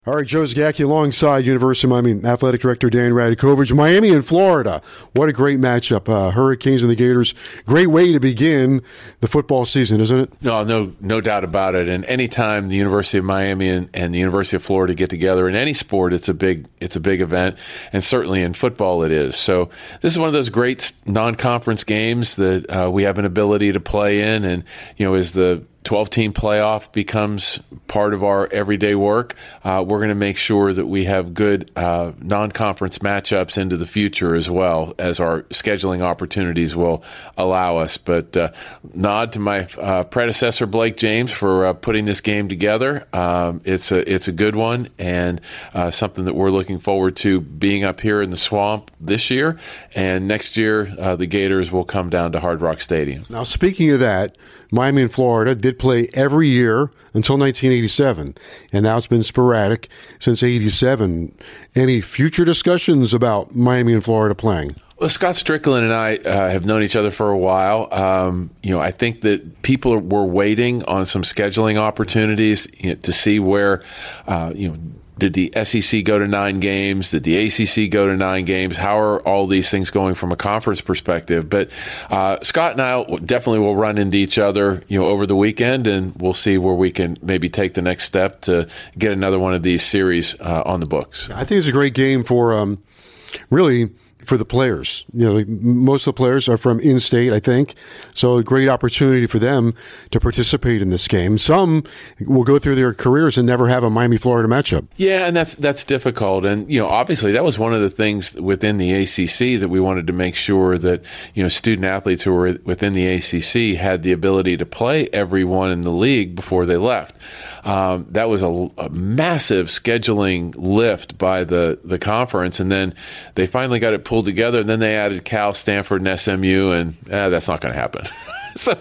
All right, Joe Zagacki alongside University of Miami Athletic Director Dan Radakovich. Miami and Florida. What a great matchup. Hurricanes and the Gators. Great way to begin the football season, isn't it? No doubt about it. And anytime the University of Miami and the University of Florida get together in any sport, it's a big event. And certainly in football it is. So this is one of those great non-conference games that we have an ability to play in. And, as the 12-team playoff becomes part of our everyday work, we're going to make sure that we have good non-conference matchups into the future as well, as our scheduling opportunities will allow us. But nod to my predecessor, Blake James, for putting this game together. It's a good one, and something that we're looking forward to being up here in the Swamp this year. And next year, the Gators will come down to Hard Rock Stadium. Now, speaking of that, Miami and Florida did play every year until 1987, and now it's been sporadic since 87. Any future discussions about Miami and Florida playing? Well, Scott Strickland and I have known each other for a while. I think that people were waiting on some scheduling opportunities to see where, did the SEC go to 9 games? Did the ACC go to 9 games? How are all these things going from a conference perspective? But Scott and I definitely will run into each other, over the weekend, and we'll see where we can maybe take the next step to get another one of these series on the books. I think it's a great game for really for the players. Most of the players are from in-state, I think. So a great opportunity for them to participate in this game. Some will go through their careers and never have a Miami-Florida matchup. Yeah, and that's difficult. And, obviously that was one of the things within the ACC that we wanted to make sure that, student athletes who were within the ACC had the ability to play everyone in the league before they left. That was a massive scheduling lift by the conference, and then they finally got it pulled together, and then they added Cal, Stanford, and SMU, and that's not going to happen. So,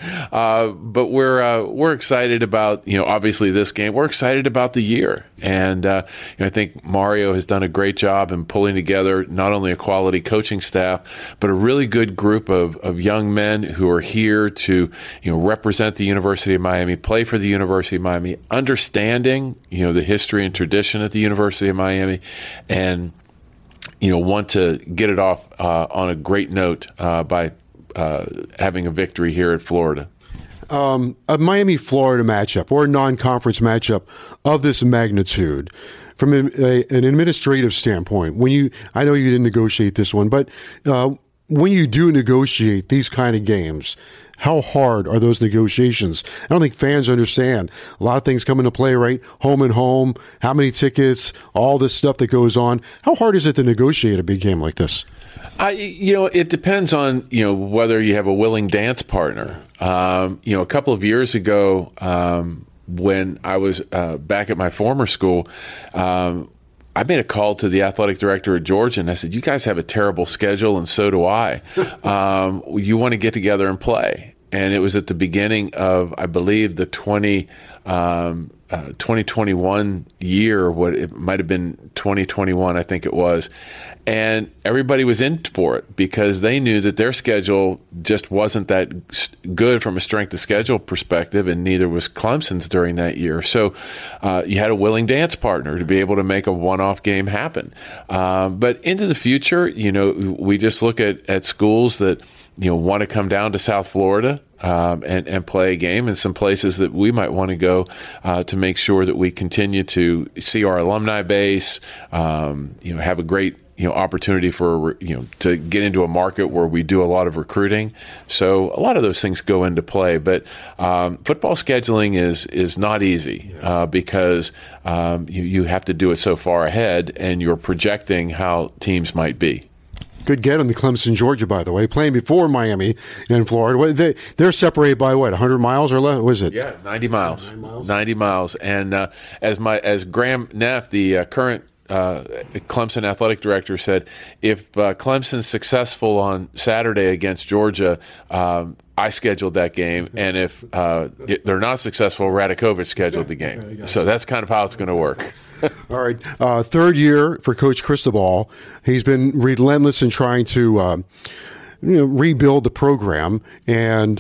but we're excited about, obviously this game. We're excited about the year. And, I think Mario has done a great job in pulling together not only a quality coaching staff, but a really good group of young men who are here to, represent the University of Miami, play for the University of Miami, understanding, the history and tradition at the University of Miami, and, want to get it off on a great note by having a victory here at Florida. A Miami-Florida matchup or a non-conference matchup of this magnitude, from an administrative standpoint, I know you didn't negotiate this one, but when you do negotiate these kind of games, how hard are those negotiations? I don't think fans understand. A lot of things come into play, right? Home and home, how many tickets, all this stuff that goes on. How hard is it to negotiate a big game like this? It depends on, whether you have a willing dance partner. A couple of years ago, when I was back at my former school, I made a call to the athletic director at Georgia, and I said, "You guys have a terrible schedule, and so do I. You want to get together and play?" And it was at the beginning of, I believe, the 2021 year. What it might have been 2021, I think it was. And everybody was in for it because they knew that their schedule just wasn't that good from a strength of schedule perspective, and neither was Clemson's during that year. So you had a willing dance partner to be able to make a one-off game happen. But into the future, we just look at schools that want to come down to South Florida and play a game, and some places that we might want to go to make sure that we continue to see our alumni base, have a great opportunity for, to get into a market where we do a lot of recruiting. So a lot of those things go into play. But football scheduling is not easy because you have to do it so far ahead, and you're projecting how teams might be. Good get on the Clemson, Georgia, by the way, playing before Miami and Florida. They're separated by 100 miles or less? What is it? Yeah, 90 miles. 90 miles. And as Graham Neff, the current Clemson athletic director, said, if Clemson's successful on Saturday against Georgia, I scheduled that game, and if they're not successful, Radakovich scheduled the game. So that's kind of how it's going to work. All right. Third year for Coach Cristobal. He's been relentless in trying to rebuild the program, and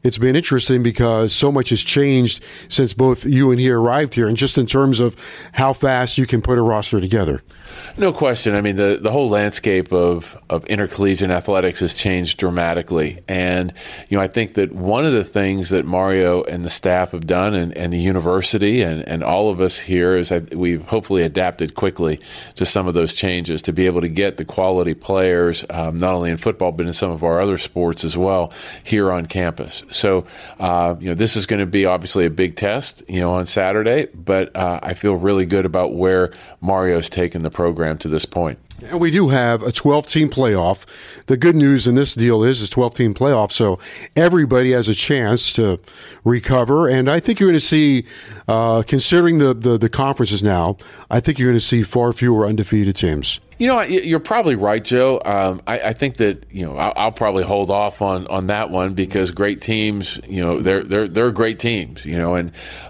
it's been interesting because so much has changed since both you and he arrived here, and just in terms of how fast you can put a roster together. No question. I mean, the whole landscape of intercollegiate athletics has changed dramatically. And, I think that one of the things that Mario and the staff have done and the university and all of us here is that we've hopefully adapted quickly to some of those changes to be able to get the quality players, not only in football, but in some of our other sports as well, here on campus. So, this is going to be obviously a big test, on Saturday, but I feel really good about where Mario's taken the program to this point. And we do have a 12-team playoff. The good news in this deal is it's a 12-team playoff, so everybody has a chance to recover. And I think you're going to see, considering the conferences now, I think you're going to see far fewer undefeated teams. You're probably right, Joe. I think that I'll probably hold off on that one because great teams, they're great teams, and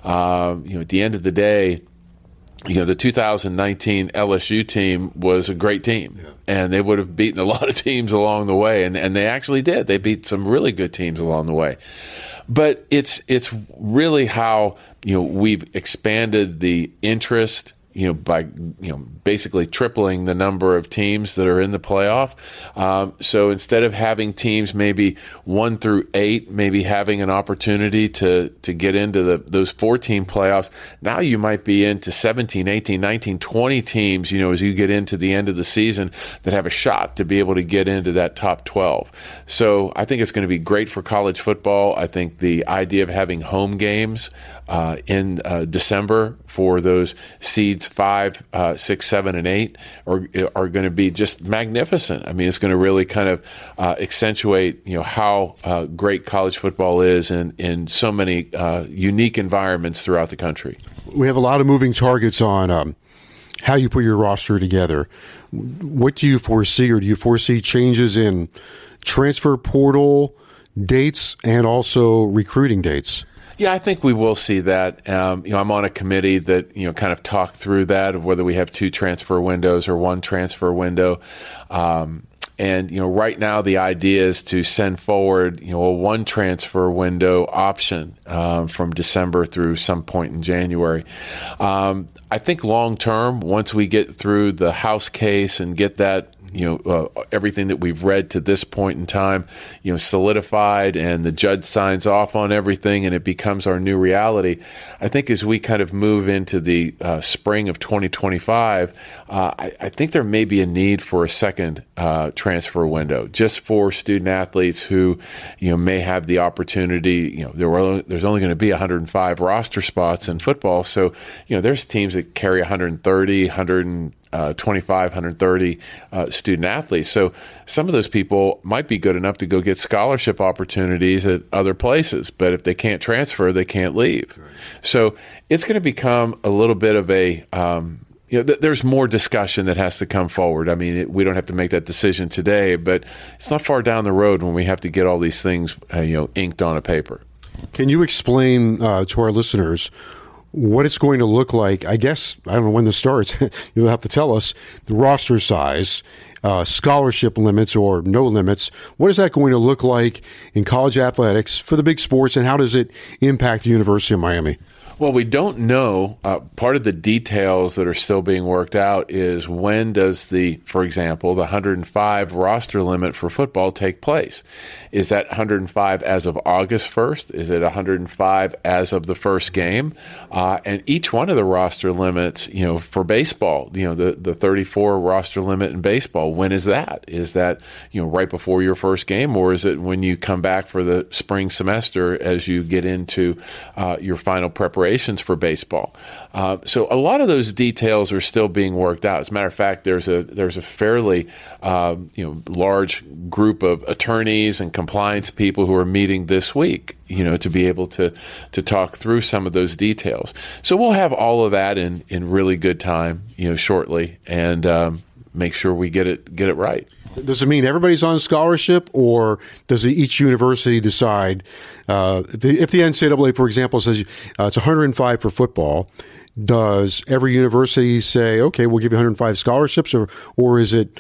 at the end of the day, the 2019 LSU team was a great team, and they would have beaten a lot of teams along the way, and they actually did. They beat some really good teams along the way. But it's really how we've expanded the interest by basically tripling the number of teams that are in the playoff. So instead of having teams maybe 1 through 8, maybe having an opportunity to get into those 4-team playoffs, now you might be into 17, 18, 19, 20 teams, as you get into the end of the season that have a shot to be able to get into that top 12. So I think it's going to be great for college football. I think the idea of having home games in December for those seeds 5, 6, 7, and 8 are going to be just magnificent. I mean, it's going to really kind of accentuate how great college football is in so many unique environments throughout the country. We have a lot of moving targets on how you put your roster together. What do you foresee, or do you foresee changes in transfer portal dates and also recruiting dates? Yeah, I think we will see that. I'm on a committee that, kind of talk through that, of whether we have 2 transfer windows or 1 transfer window. And right now the idea is to send forward, a 1 transfer window option from December through some point in January. I think long term, once we get through the House case and get that, everything that we've read to this point in time, solidified, and the judge signs off on everything and it becomes our new reality. I think as we kind of move into the spring of 2025, I think there may be a need for a second transfer window just for student athletes who, may have the opportunity. There's only going to be 105 roster spots in football. So, there's teams that carry 130, 125, 130 student athletes. So some of those people might be good enough to go get scholarship opportunities at other places, but if they can't transfer, they can't leave. Right. So it's going to become a little bit of a there's more discussion that has to come forward. I mean, we don't have to make that decision today, but it's not far down the road when we have to get all these things inked on a paper. Can you explain to our listeners what it's going to look like? I guess, I don't know when this starts. You'll have to tell us the roster size, scholarship limits or no limits. What is that going to look like in college athletics for the big sports, and how does it impact the University of Miami? Well, we don't know. Part of the details that are still being worked out is when does for example, the 105 roster limit for football take place? Is that 105 as of August 1st? Is it 105 as of the first game? And each one of the roster limits, for baseball, the 34 roster limit in baseball, when is that? Is that, right before your first game, or is it when you come back for the spring semester as you get into your final preparation for baseball? So a lot of those details are still being worked out. As a matter of fact, there's a fairly large group of attorneys and compliance people who are meeting this week, to be able to talk through some of those details. So we'll have all of that in really good time, shortly, and make sure we get it right. Does it mean everybody's on scholarship, or does each university decide? If the NCAA, for example, says it's 105 for football, does every university say, okay, we'll give you 105 scholarships, or is it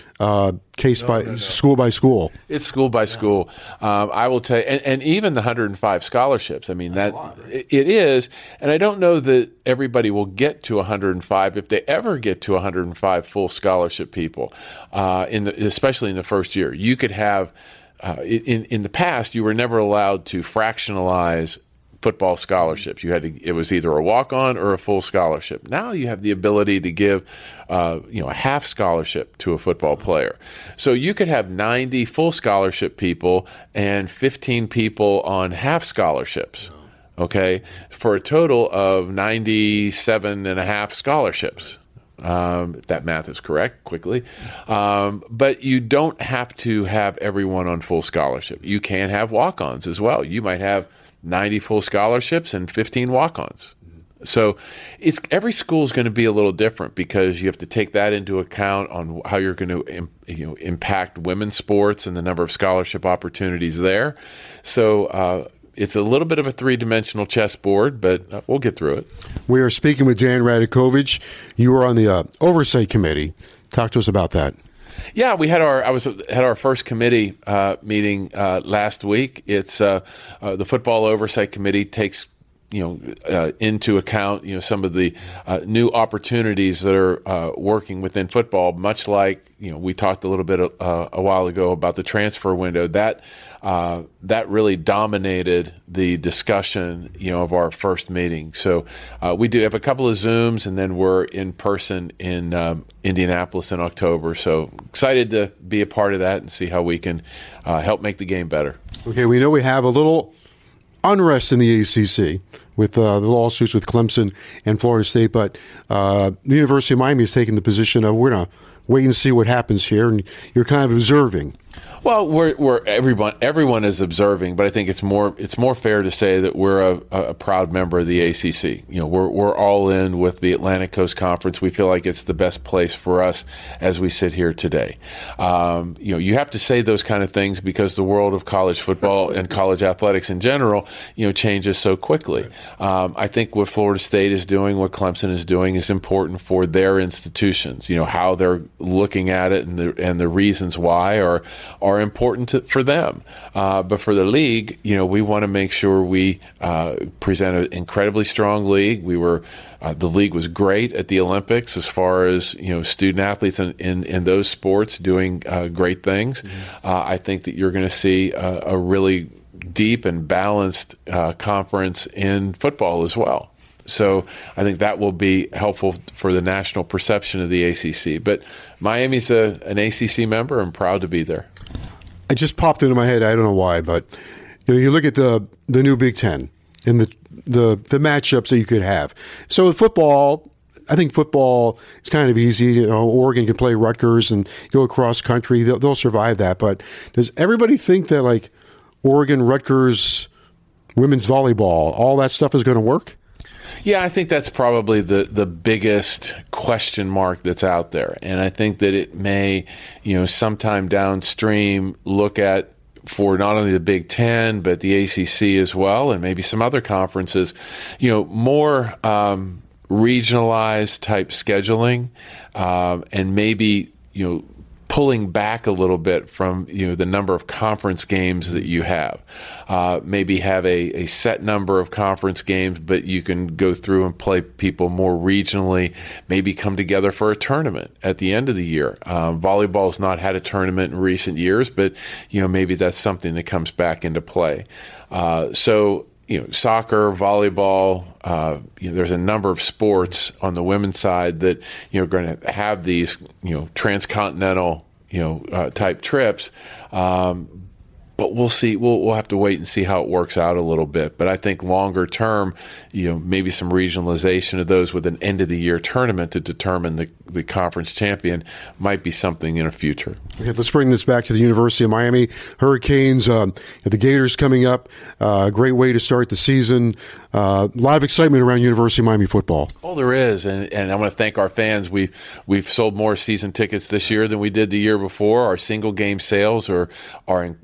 school by school? It's school by school. I will tell you, and even the 105 scholarships. I mean, it is, and I don't know that everybody will get to 105 if they ever get to 105 full scholarship people. Especially in the first year, you could have. In the past, you were never allowed to fractionalize football scholarships. It was either a walk-on or a full scholarship. Now you have the ability to give a half scholarship to a football player. So you could have 90 full scholarship people and 15 people on half scholarships, okay, for a total of 97 and a half scholarships. If that math is correct, quickly. But you don't have to have everyone on full scholarship. You can have walk-ons as well. You might have 90 full scholarships and 15 walk-ons. So every school is going to be a little different because you have to take that into account on how you're going to impact women's sports and the number of scholarship opportunities there. So it's a little bit of a three-dimensional chessboard, but we'll get through it. We are speaking with Dan Radakovich. You were on the oversight committee. Talk to us about that. Yeah, we had our first committee meeting last week. It's the football oversight committee takes into account some of the new opportunities that are working within football. Much like we talked a little bit a while ago about the transfer window. That really dominated the discussion, of our first meeting. So we do have a couple of Zooms, and then we're in person in Indianapolis in October. So excited to be a part of that and see how we can help make the game better. Okay, we know we have a little unrest in the ACC with the lawsuits with Clemson and Florida State, but the University of Miami has taken the position of we're going to wait and see what happens here, and you're kind of observing. Well, everyone is observing, but I think it's more fair to say that we're a proud member of the ACC. We're all in with the Atlantic Coast Conference. We feel like it's the best place for us as we sit here today. You have to say those kind of things because the world of college football and college athletics in general, changes so quickly. I think what Florida State is doing, what Clemson is doing, is important for their institutions. How they're looking at it and the reasons why are important for them. But for the league, we want to make sure we present an incredibly strong league. The league was great at the Olympics as far as student athletes in those sports doing great things. Mm-hmm. I think that you're going to see a really deep and balanced conference in football as well. So I think that will be helpful for the national perception of the ACC. But Miami's an ACC member. I'm proud to be there. It just popped into my head. I don't know why, but you look at the new Big Ten and the matchups that you could have. So with football, I think football is kind of easy. Oregon can play Rutgers and go across country. They'll survive that. But does everybody think that like Oregon, Rutgers, women's volleyball, all that stuff is going to work? Yeah, I think that's probably the biggest question mark that's out there. And I think that it may, sometime downstream look at for not only the Big Ten, but the ACC as well, and maybe some other conferences, more regionalized type scheduling, and maybe, pulling back a little bit from the number of conference games that you have. Maybe have a set number of conference games, but you can go through and play people more regionally, maybe come together for a tournament at the end of the year. Volleyball's not had a tournament in recent years, but maybe that's something that comes back into play. Soccer, volleyball, there's a number of sports on the women's side that, are going to have these, transcontinental, type trips. But we'll see. We'll have to wait and see how it works out a little bit. But I think longer term, maybe some regionalization of those with an end of the year tournament to determine the conference champion might be something in the future. Okay, let's bring this back to the University of Miami. Hurricanes, the Gators coming up. Great way to start the season. A lot of excitement around University of Miami football. Oh, there is, and I want to thank our fans. We've sold more season tickets this year than we did the year before. Our single game sales are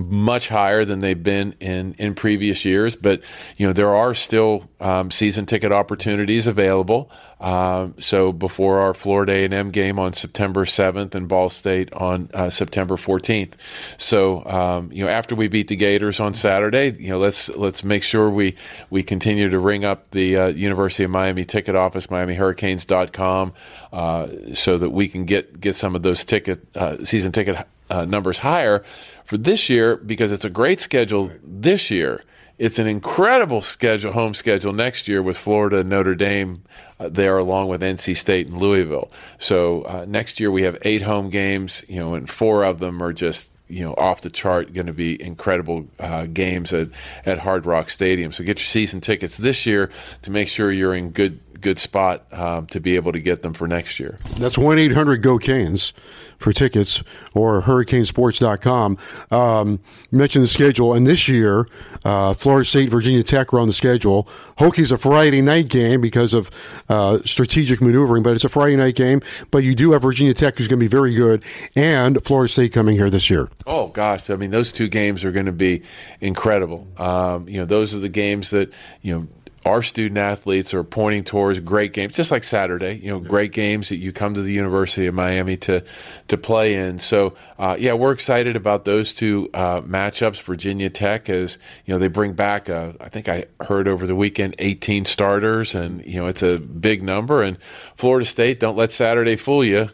much higher than they've been in previous years, but there are still season ticket opportunities available. So before our Florida A&M game on September 7th and Ball State on September 14th. So after we beat the Gators on Saturday, let's make sure we continue to ring up the University of Miami ticket office, MiamiHurricanes.com, so that we can get some of those season ticket numbers higher for this year, because it's a great schedule this year. It's an incredible home schedule next year with Florida and Notre Dame there, along with NC State and Louisville. So next year we have 8 home games, and 4 of them are just off the chart, going to be incredible games at Hard Rock Stadium. So get your season tickets this year to make sure you're in good spot to be able to get them for next year. That's 1-800-GO-CANES for tickets, or hurricanesports.com. You mentioned the schedule, and this year, Florida State, Virginia Tech are on the schedule. Hokies a Friday night game because of strategic maneuvering, but it's a Friday night game. But you do have Virginia Tech, who's going to be very good, and Florida State coming here this year. Oh, gosh. I mean, those 2 games are going to be incredible. Those are the games that, our student athletes are pointing towards great games, just like Saturday, great games that you come to the University of Miami to play in. So, we're excited about those 2 matchups. Virginia Tech, as they bring back, I think I heard over the weekend, 18 starters, and it's a big number. And Florida State, don't let Saturday fool you.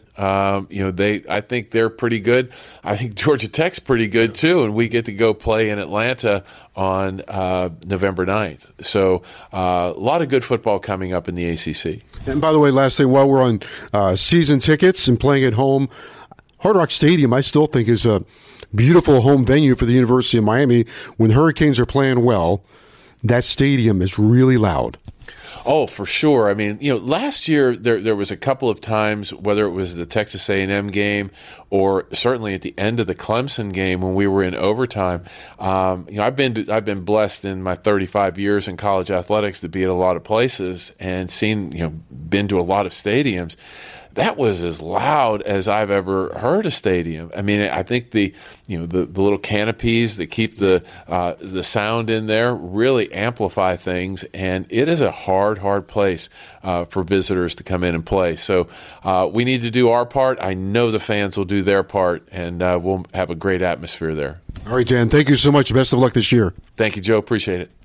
I think they're pretty good. I think Georgia Tech's pretty good too, and we get to go play in Atlanta on November 9th. So a lot of good football coming up in the ACC. And by the way, last thing, while we're on season tickets and playing at home, Hard Rock Stadium I still think is a beautiful home venue for the University of Miami. When Hurricanes are playing well, that stadium is really loud. Oh, for sure. I mean, last year there was a couple of times, whether it was the Texas A&M game or certainly at the end of the Clemson game when we were in overtime. I've been blessed in my 35 years in college athletics to be at a lot of places and been to a lot of stadiums. That was as loud as I've ever heard a stadium. I mean, I think the little canopies that keep the sound in there really amplify things, and it is a hard place for visitors to come in and play. So we need to do our part. I know the fans will do their part, and we'll have a great atmosphere there. All right, Dan, thank you so much. Best of luck this year. Thank you, Joe. Appreciate it.